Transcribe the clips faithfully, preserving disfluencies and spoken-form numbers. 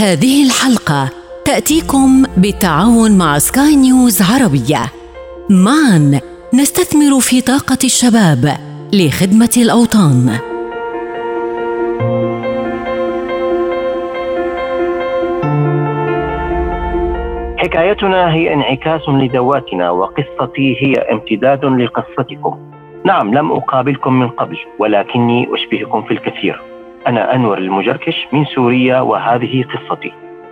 هذه الحلقة تأتيكم بالتعاون مع سكاي نيوز عربية. معاً نستثمر في طاقة الشباب لخدمة الأوطان. حكايتنا هي انعكاس لذواتنا، وقصتي هي امتداد لقصتكم. نعم، لم أقابلكم من قبل، ولكني أشبهكم في الكثير. أنا أنور المجركش من سوريا، وهذه قصتي.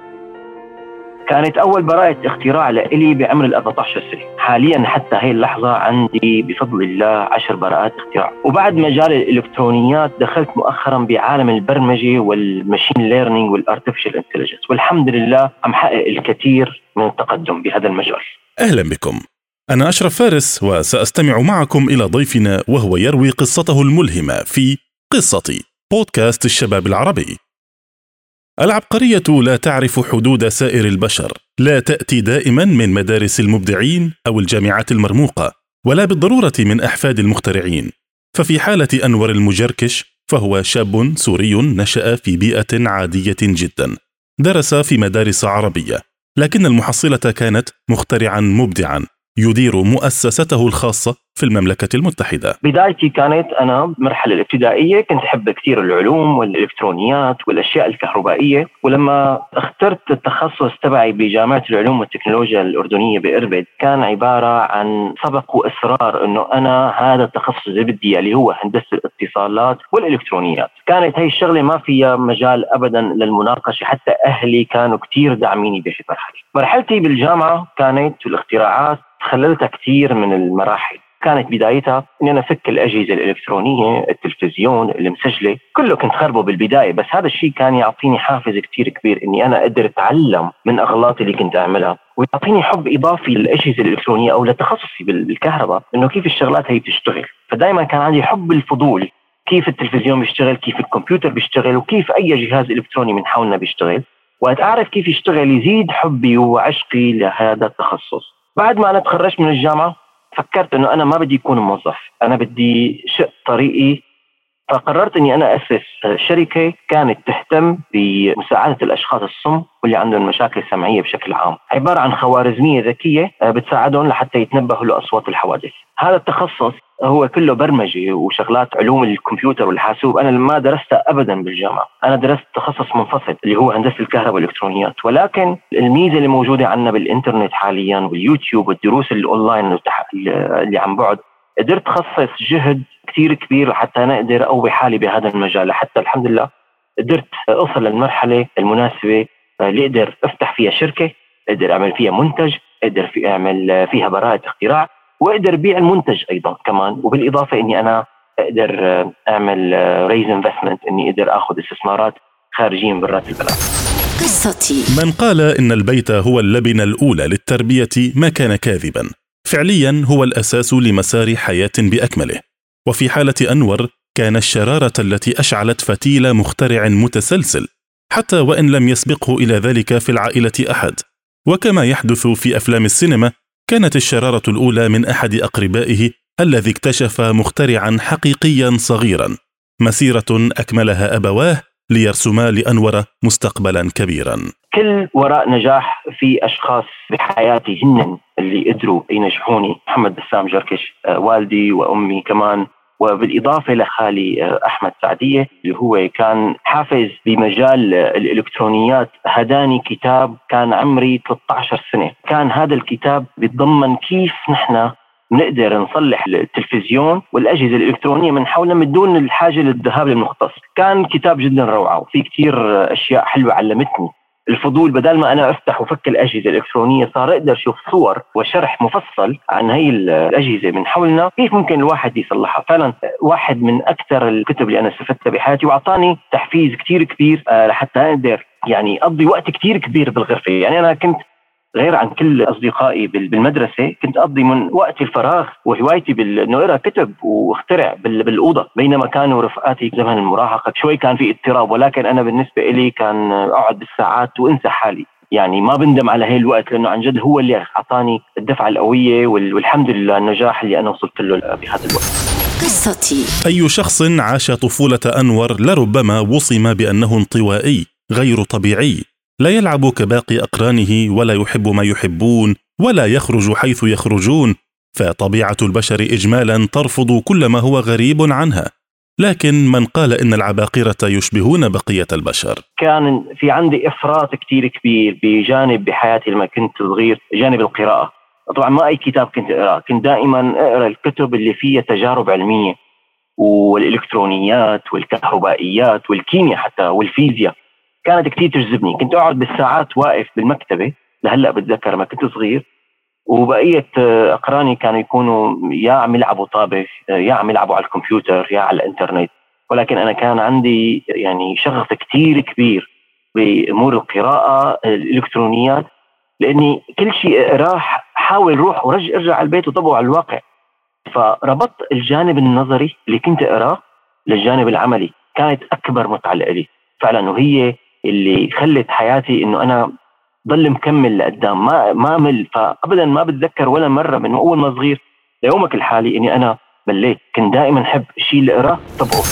كانت أول براءة اختراع لإلي بعمر الأربعة عشر سنة. حاليا حتى هاي اللحظة عندي بفضل الله عشر براءات اختراع. وبعد مجال الإلكترونيات دخلت مؤخرا بعالم البرمجة والماشين ليرنينج والارتفيشال انتليجنس، والحمد لله عم حقق الكثير من التقدم بهذا المجال. أهلا بكم، أنا أشرف فارس، وسأستمع معكم إلى ضيفنا وهو يروي قصته الملهمة في قصتي، بودكاست الشباب العربي. العبقرية لا تعرف حدود سائر البشر، لا تأتي دائما من مدارس المبدعين أو الجامعات المرموقة، ولا بالضرورة من أحفاد المخترعين. ففي حالة أنور المجركش فهو شاب سوري نشأ في بيئة عادية جدا، درس في مدارس عربية، لكن المحصلة كانت مخترعا مبدعا يدير مؤسسته الخاصة في المملكة المتحدة. بدايتي كانت أنا مرحلة الابتدائية، كنت أحب كثير العلوم والإلكترونيات والأشياء الكهربائية، ولما اخترت التخصص تبعي بجامعة العلوم والتكنولوجيا الأردنية بإربد كان عبارة عن سبق وإصرار أنه أنا هذا التخصص اللي بدي اللي هو هندسة الاتصالات والإلكترونيات. كانت هاي الشغلة ما فيها مجال أبدا للمناقشة، حتى أهلي كانوا كثير داعميني بهي المرحلة. مرحلتي بالجامعة كانت الاختراعات خللتها كثير من المراحل. كانت بدايتها اني انا فك الاجهزه الالكترونيه، التلفزيون، المسجله، كله كنت خربه بالبدايه، بس هذا الشيء كان يعطيني حافز كثير كبير اني انا اقدر اتعلم من اغلاطي اللي كنت اعملها، ويعطيني حب اضافي للاجهزه الالكترونيه او لتخصصي بالكهرباء، انه كيف الشغلات هي بتشتغل. فدائما كان عندي حب الفضول، كيف التلفزيون بيشتغل، كيف الكمبيوتر بيشتغل، وكيف اي جهاز الكتروني من حولنا بيشتغل. وقت اعرف كيف يشتغل يزيد حبي وعشقي لهذا التخصص. بعد ما أنا تخرجت من الجامعة فكرت أنه أنا ما بدي أكون موظف، أنا بدي شق طريقي. فقررت أني أنا أسس شركة كانت تهتم بمساعدة الأشخاص الصم واللي عندهم مشاكل سمعية بشكل عام، عبارة عن خوارزمية ذكية بتساعدهم لحتى يتنبهوا لأصوات الحوادث. هذا التخصص هو كله برمجة وشغلات علوم الكمبيوتر والحاسوب، أنا ما درستها أبدا بالجامعة، أنا درست تخصص منفصل اللي هو هندسة الكهرباء والإلكترونيات. ولكن الميزة اللي موجودة عندنا بالإنترنت حاليا واليوتيوب والدروس الأونلاين اللي عن بعد، قدرت أخصص جهد كثير كبير لحتى نقدر أقوي حالي بهذا المجال، لحتى الحمد لله قدرت أوصل للمرحلة المناسبة اللي أقدر أفتح فيها شركة، أقدر أعمل فيها منتج، أقدر في أعمل فيها براءة اختراع، وأقدر بيع المنتج أيضا كمان. وبالإضافة إني أنا أقدر أعمل ريز انفستمنت، إني أقدر أخذ استثمارات خارجية من برات البلد. قصتي. من قال إن البيت هو اللبنة الأولى للتربية ما كان كاذبا، فعليا هو الأساس لمسار حياة بأكمله. وفي حالة أنور كان الشرارة التي أشعلت فتيل مخترع متسلسل، حتى وإن لم يسبقه إلى ذلك في العائلة أحد. وكما يحدث في أفلام السينما، كانت الشرارة الأولى من أحد أقربائه الذي اكتشف مخترعا حقيقيا صغيرا، مسيرة أكملها أبواه ليرسما لأنور مستقبلا كبيرا. كل وراء نجاح في أشخاص بحياتي هن اللي قدروا ينجحوني. محمد بسام جركش، والدي وأمي كمان، وبالإضافة لخالي أحمد سعدية اللي هو كان حافز بمجال الإلكترونيات. هداني كتاب كان عمري ثلاثة عشر سنة، كان هذا الكتاب بيتضمن كيف نحن نقدر نصلح التلفزيون والأجهزة الإلكترونية من حولنا من دون الحاجة للذهاب للمختص. كان كتاب جدا روعة وفي كتير أشياء حلوة علمتني. الفضول بدل ما أنا أفتح وفك الأجهزة الإلكترونية صار أقدر أشوف صور وشرح مفصل عن هاي الأجهزة من حولنا، كيف ممكن الواحد يصلحها. فعلا واحد من أكثر الكتب اللي أنا استفدتها بحياتي، وأعطاني تحفيز كتير كبير لحتى أقدر يعني أقضي وقت كتير كبير بالغرفة. يعني أنا كنت غير عن كل أصدقائي بالمدرسة كنت أقضي من وقت الفراغ وهوايتي بأنه أقرأ كتب واخترع بالأوضة، بينما كانوا رفقاتي زمن المراهقة شوي كان في اضطراب، ولكن أنا بالنسبة إلي كان أقعد بالساعات وأنسى حالي. يعني ما بندم على هاي الوقت، لأنه عن جد هو اللي أعطاني الدفعة القوية، والحمد لله النجاح اللي أنا وصلت له بهذا الوقت. قصتي. أي شخص عاش طفولة أنور لربما وصم بأنه انطوائي غير طبيعي، لا يلعب كباقي أقرانه ولا يحب ما يحبون ولا يخرج حيث يخرجون، فطبيعة البشر إجمالا ترفض كل ما هو غريب عنها. لكن من قال إن العباقرة يشبهون بقية البشر؟ كان في عندي إفراط كتير كبير بجانب بحياتي لما كنت صغير، جانب القراءة. طبعا ما أي كتاب كنت أقرأ، كنت دائما أقرأ الكتب اللي فيها تجارب علمية والإلكترونيات والكهربائيات والكيمياء حتى والفيزياء، كانت كتير تجذبني. كنت أقعد بالساعات واقف بالمكتبة، لهلأ بتذكر ما كنت صغير، وبقية أقراني كانوا يكونوا يا عم يلعبوا طابة، يا عم يلعبوا على الكمبيوتر، يا على الإنترنت. ولكن أنا كان عندي يعني شغف كتير كبير بأمور القراءة الإلكترونيات، لأني كل شيء أقراه حاول روح ورجع ارجع على البيت وطبقه على الواقع. فربطت الجانب النظري اللي كنت أقراه للجانب العملي، كانت أكبر متعة لي فعلا، وهي اللي خلت حياتي إنه أنا ضل مكمل لقدام، ما ما مل. فأبدا ما بتذكر ولا مرة من أول ما صغير ليومك الحالي إني أنا مليت. كنت دائما حب الشيء اللي أقراه طبقه.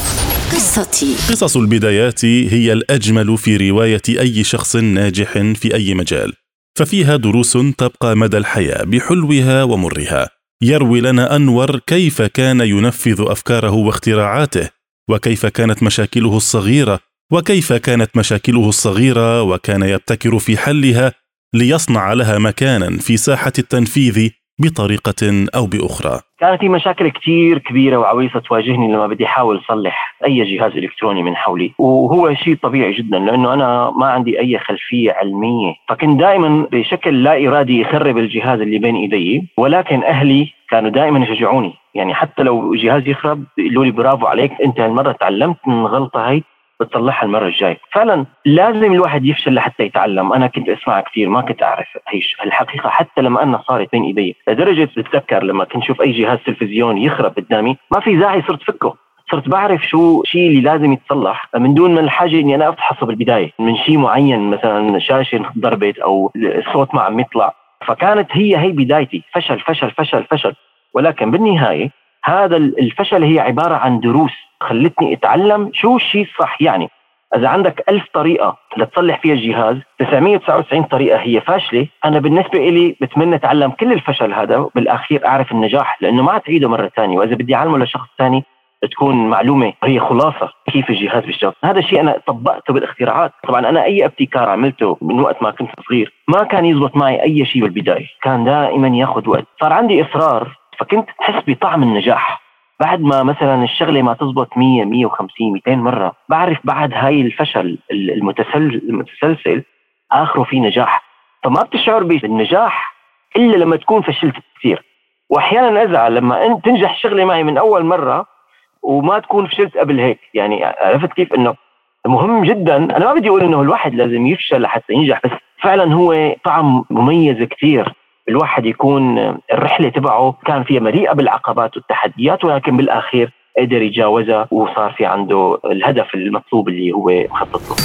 قصتي. قصص البدايات هي الأجمل في رواية أي شخص ناجح في أي مجال، ففيها دروس تبقى مدى الحياة بحلوها ومرها. يروي لنا أنور كيف كان ينفذ أفكاره واختراعاته، وكيف كانت مشاكله الصغيرة وكيف كانت مشاكله الصغيرة وكان يبتكر في حلها ليصنع لها مكانا في ساحة التنفيذ بطريقة أو بأخرى. كانت في مشاكل كتير كبيرة وعويصة تواجهني لما بدي أحاول أصلح أي جهاز إلكتروني من حولي، وهو شيء طبيعي جدا لأنه أنا ما عندي أي خلفية علمية، فكنت دائما بشكل لا إرادي يخرب الجهاز اللي بين إيدي. ولكن أهلي كانوا دائما يشجعوني، يعني حتى لو جهاز يخرب يقولوا لي برافو عليك، أنت هالمرة تعلمت من الغلطة هاي بتصلحها المرة الجاي. فعلا لازم الواحد يفشل لحتى يتعلم. أنا كنت أسمع كثير، ما كنت أعرف هيش الحقيقة حتى لما أنا صارت بين إيدي، لدرجة بتذكر لما كنت شوف أي جهاز تلفزيون يخرب قدامي ما في داعي صرت فكه، صرت بعرف شو شيء اللي لازم يتصلح من دون ما الحاجة إني أنا أفحصه بالبداية من شيء معين، مثلا شاشة ضربت أو الصوت ما عم يطلع. فكانت هي هي بدايتي، فشل فشل فشل فشل. ولكن بالنهاية هذا الفشل هي عبارة عن دروس خلتني أتعلم شو الشيء الصح. يعني إذا عندك ألف طريقة لتصلح فيها الجهاز، تسعمية وتسعة وتسعين طريقة هي فاشلة. أنا بالنسبة إلي بتمنى أتعلم كل الفشل هذا بالأخير أعرف النجاح، لأنه ما تعيده مرة تانية، وإذا بدي أعلمه لشخص تاني تكون معلومة هي خلاصة كيف الجهاز بيشتغل. هذا الشيء أنا طبقته بالاختراعات. طبعا أنا أي ابتكار عملته من وقت ما كنت صغير ما كان يزبط معي أي شيء بالبداية، كان دائما ياخذ وقت. صار عندي إصرار، فكنت أحس بطعم النجاح بعد ما مثلا الشغلة ما تزبط مية مية وخمسين مئتين مرة. بعرف بعد هاي الفشل المتسل المتسلسل آخره في نجاح. فما بتشعر بالنجاح إلا لما تكون فشلت كثير، وأحيانا أزعل لما أنت تنجح الشغلة معي من أول مرة وما تكون فشلت قبل هيك. يعني عرفت كيف إنه مهم جدا. أنا ما بدي أقول إنه الواحد لازم يفشل لحتى ينجح، بس فعلا هو طعم مميز كثير. الواحد يكون الرحلة تبعه كان فيها مليئة بالعقبات والتحديات، ولكن بالأخير قدر يتجاوزها وصار في عنده الهدف المطلوب اللي هو مخطط له.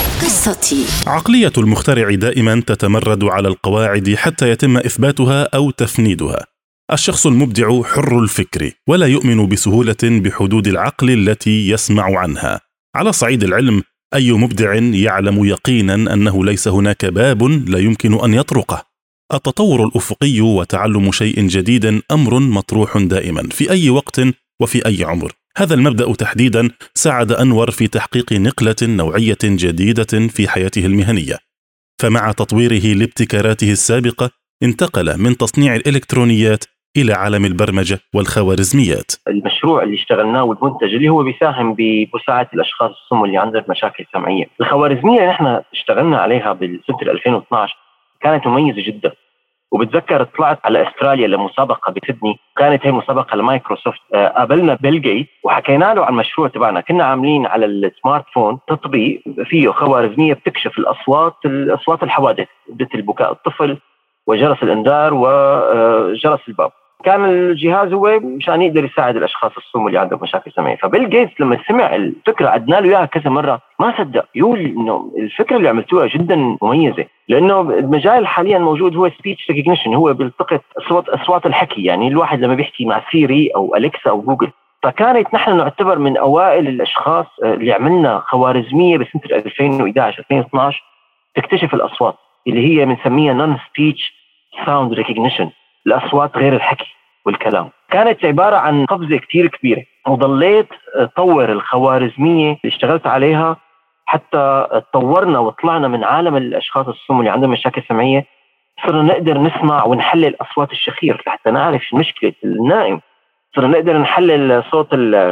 قصتي. عقلية المخترع دائما تتمرد على القواعد حتى يتم إثباتها أو تفنيدها. الشخص المبدع حر الفكر ولا يؤمن بسهولة بحدود العقل التي يسمع عنها. على صعيد العلم، أي مبدع يعلم يقينا أنه ليس هناك باب لا يمكن أن يطرقه. التطور الأفقي وتعلم شيء جديد أمر مطروح دائما في أي وقت وفي أي عمر. هذا المبدأ تحديدا ساعد أنور في تحقيق نقلة نوعية جديدة في حياته المهنية، فمع تطويره لابتكاراته السابقة انتقل من تصنيع الإلكترونيات إلى عالم البرمجة والخوارزميات. المشروع اللي اشتغلناه والمنتج اللي هو بيساهم بمساعدة الأشخاص الصم اللي عندهم مشاكل سمعية. الخوارزمية اللي نحن اشتغلنا عليها بالسنة ألفين واثني عشر كانت مميزة جدا. وبتذكر طلعت على أستراليا لمسابقة بسيدني، كانت هي مسابقة لمايكروسوفت. قابلنا بيل جيت وحكينا له عن المشروع تبعنا. كنا عاملين على السمارت فون تطبيق فيه خوارزمية بتكشف الأصوات الأصوات الحوادث، بدت البكاء الطفل وجرس الإنذار وجرس الباب. كان الجهاز هو مشان يقدر يساعد الأشخاص الصم اللي عندهم مشاكل سمعية. فبيل جيتس لما سمع الفكرة عدنا له إياها كذا مرة ما صدق، يقول إنه الفكرة اللي عملتوها جدا مميزة، لأنه المجال حاليا موجود هو speech recognition، هو بيلتقط أصوات أصوات الحكي. يعني الواحد لما بيحكي مع سيري أو أليكسا أو جوجل. فكانت نحن نعتبر من أوائل الأشخاص اللي عملنا خوارزمية بسنة ألفين وإحدى عشر ألفين واثني عشر تكتشف الأصوات اللي هي بنسميها non speech sound recognition، الأصوات غير الحكي والكلام. كانت عبارة عن قفزة كتير كبيرة، وضليت طور الخوارزمية اللي اشتغلت عليها حتى تطورنا وطلعنا من عالم الأشخاص الصم اللي عندهم مشاكل سمعية. صرنا نقدر نسمع ونحلل أصوات الشخير لحتى نعرف مشكلة النائم. صرنا نقدر نحلل صوت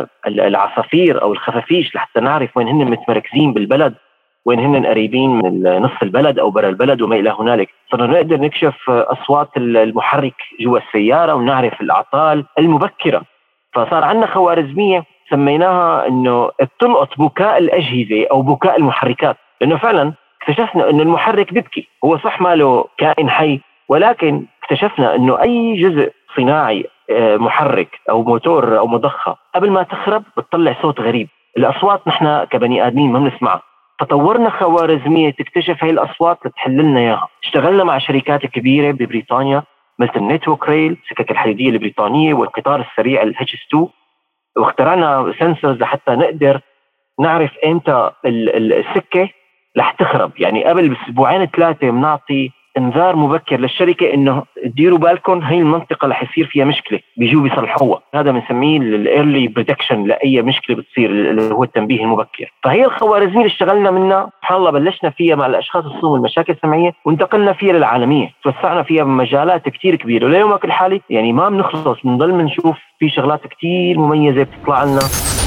العصافير أو الخفافيش لحتى نعرف وين هن متمركزين بالبلد، وين هن قريبين من نص البلد أو برا البلد وما إلى هنالك. صرنا نقدر نكشف أصوات المحرك جوا السيارة ونعرف الأعطال المبكرة. فصار عندنا خوارزمية سميناها إنه بتلقط بكاء الأجهزة أو بكاء المحركات، لأنه فعلا اكتشفنا إنه المحرك بيبكي، هو صح ماله كائن حي، ولكن اكتشفنا إنه أي جزء صناعي محرك أو موتور أو مضخة قبل ما تخرب بتطلع صوت غريب. الأصوات نحن كبني آدمين ما بنسمعها، فطورنا خوارزمية تكتشف هاي الأصوات لتحللنا إياها. اشتغلنا مع شركات كبيرة ببريطانيا مثل النتورك ريل، السكك الحديدية البريطانية، والقطار السريع ال إتش إس تو، واخترعنا سنسورز لحتى نقدر نعرف إمتى السكة رح تخرب. يعني قبل بأسبوعين ثلاثة بنعطي انذار مبكر للشركة إنه ديروا بالكم هاي المنطقة رح يصير فيها مشكلة، بيجوا بيصلحوها. هذا بنسميه الايرلي بريدكشن لأي مشكلة بتصير، اللي هو التنبيه المبكر. فهي الخوارزمية اللي اشتغلنا منها سبحان الله بلشنا فيها مع الأشخاص الصم والمشاكل السمعية، وانتقلنا فيها للعالمية، توسعنا فيها بمجالات كتير كبيرة، وليومك الحالي يعني ما بنخلص، بنضل بنشوف في شغلات كتير مميزة بتطلع لنا.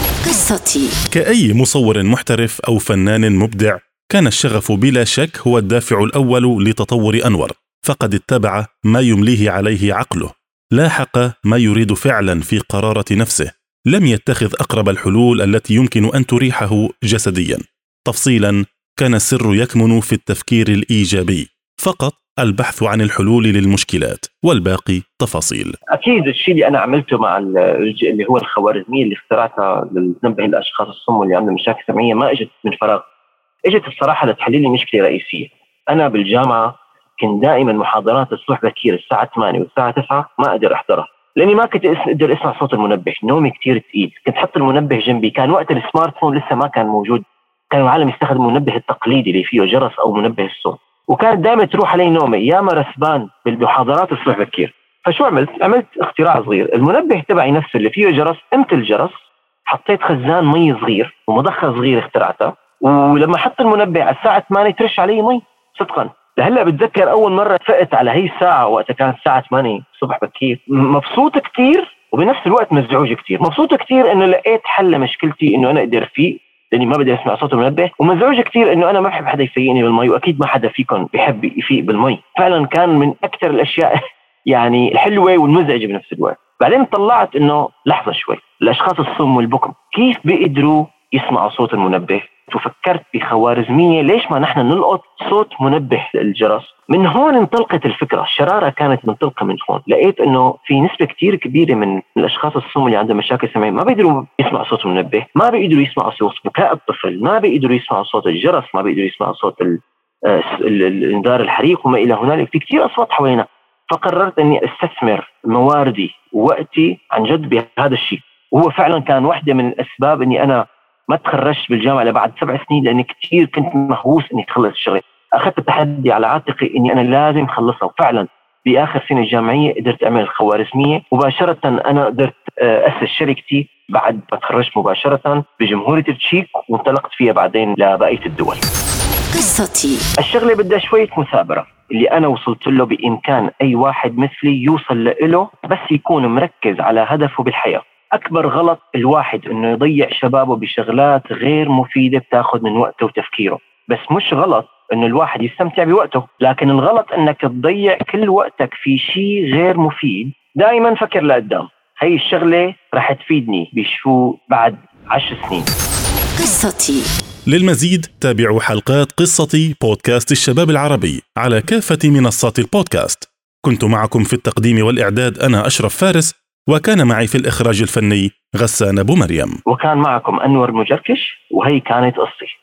قصتي. كأي مصور محترف أو فنان مبدع، كان الشغف بلا شك هو الدافع الأول لتطور أنور، فقد اتبع ما يمليه عليه عقله، لاحق ما يريد فعلا في قرارة نفسه، لم يتخذ أقرب الحلول التي يمكن أن تريحه جسديا. تفصيلا، كان السر يكمن في التفكير الإيجابي، فقط البحث عن الحلول للمشكلات، والباقي تفاصيل. أكيد الشيء اللي أنا عملته مع اللي هو الخوارزمية اللي اخترعتها لتنبه الأشخاص الصم واللي عندهم مشاكل سمعية ما اجت من فراغ، اجت الصراحة لتحليل لي مشكلة رئيسية. أنا بالجامعة كنت دائما محاضرات الصبح بكير الساعة ثمانية والساعة تسعة ما أقدر أحضرها، لأني ما كنت أقدر أسمع صوت المنبه، نومي كتير تقيل. كنت حط المنبه جنبي، كان وقت السمارت فون لسه ما كان موجود، كانوا العالم يستخدموا المنبه التقليدي اللي فيه جرس أو منبه الصوت، وكانت دائما تروح علي نومي يا ما رسبان بالمحاضرات الصبح بكير. فشو عملت؟ عملت اختراع صغير. المنبه تبعي نفسه اللي فيه جرس، قمت الجرس، حطيت خزان مي صغير ومضخة صغير اخترعتها، ولما حط المنبه على الساعة ثمانية ترش علي مي. صدقا لهلا بتذكر أول مرة فقت على هي الساعة وقتها كانت الساعة ثمانية الصبح بكير، مبسوط كتير وبنفس الوقت مزعوج كتير. مبسوط كتير إنه لقيت حل مشكلتي، إنه أنا أقدر فيه لأني ما بدي أسمع صوت المنبه، ومزعوج كتير إنه أنا ما بحب حدا يفيقني بالمي، وأكيد ما حدا فيكم بيحب يفيق بالمي. فعلا كان من أكثر الأشياء يعني الحلوة والمزعجة بنفس الوقت. بعدين طلعت إنه لحظة شوي، الأشخاص الصم والبكم كيف بيقدروا يسمعوا صوت المنبه؟ وفكرت بخوارزمية ليش ما نحن نلقط صوت منبه الجرس. من هون انطلقت الفكرة، الشرارة كانت منطلقة من هون. لقيت انه في نسبة كتير كبيرة من الاشخاص الصم اللي عندهم مشاكل سمعية ما بيقدروا يسمعوا صوت المنبه، ما بيقدروا يسمعوا صوت بكاء الطفل، ما بيقدروا يسمعوا صوت الجرس، ما بيقدروا يسمعوا صوت الانذار الحريق وما الى هنالك. في كتير اصوات حوالينا. فقررت اني استثمر مواردي ووقتي عن جد بهذا الشيء، وهو فعلا كان واحدة من الاسباب اني انا ما تخرجت بالجامعة لبعد سبع سنين، لأني كتير كنت مهووس إني أخلص الشغل. أخذت التحدي على عاتقي إني أنا لازم أخلصها، وفعلا بآخر سنة الجامعية قدرت أعمل الخوارزمية مباشرة. أنا قدرت أسس شركتي بعد ما تخرجت مباشرة بجمهورية التشيك، وانطلقت فيها بعدين لبقية الدول. قصتي. الشغلة بدها شوية مثابرة، اللي أنا وصلت له بإمكان أي واحد مثلي يوصل له، بس يكون مركز على هدفه بالحياة. أكبر غلط الواحد إنه يضيع شبابه بشغلات غير مفيدة بتاخذ من وقته وتفكيره. بس مش غلط إنه الواحد يستمتع بوقته، لكن الغلط إنك تضيع كل وقتك في شيء غير مفيد. دائما فكر لقدام، هاي الشغلة رح تفيدني بشو بعد عشر سنين. قصتي. للمزيد تابعوا حلقات قصتي بودكاست الشباب العربي على كافة منصات البودكاست. كنت معكم في التقديم والإعداد أنا أشرف فارس، وكان معي في الإخراج الفني غسان أبو مريم، وكان معكم أنور مجركش، وهي كانت قصتي.